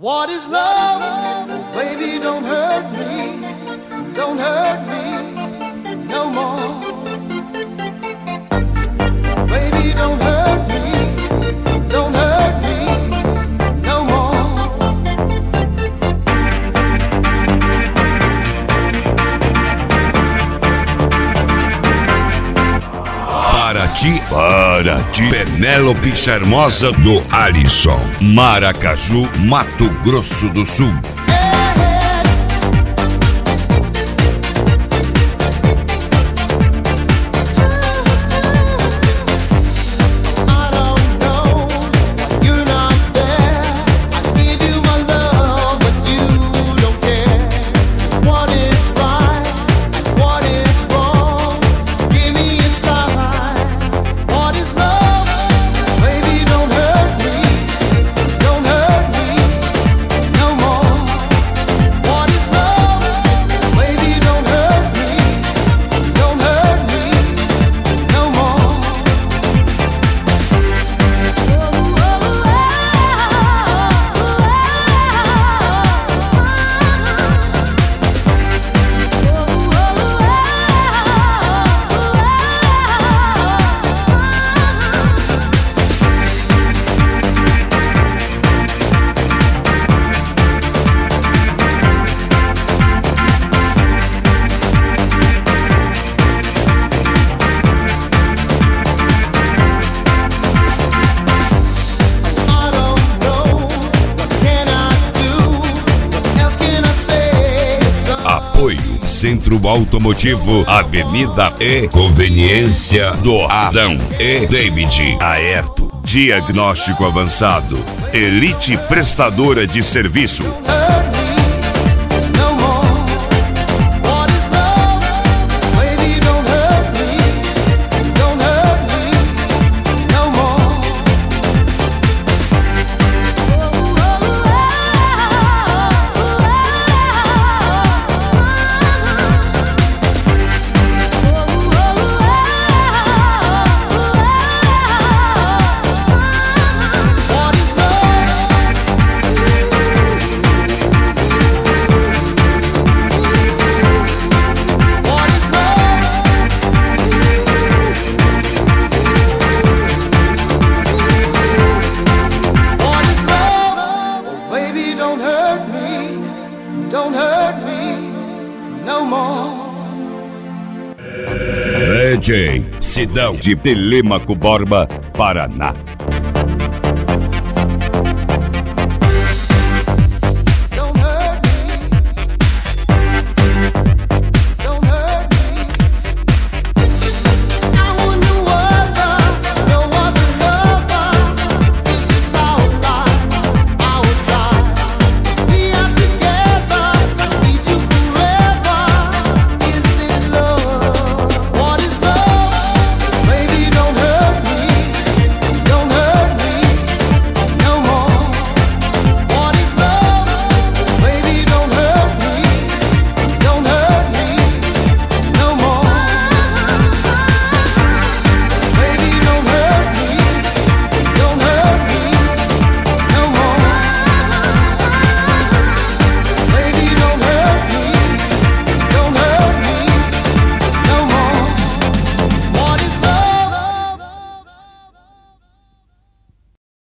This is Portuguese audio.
What is love? Baby, don't hurt me no more. Baby, don't hurt me no more. Para ti, Penélope Charmosa do Alisson, Maracaju, Mato Grosso do Sul. Centro Automotivo, Avenida E, Conveniência do Adão e David. Aerto, diagnóstico avançado, Elite Prestadora de Serviço. Don't hurt me no more. DJ Sidão de Telêmaco Borba, Paraná.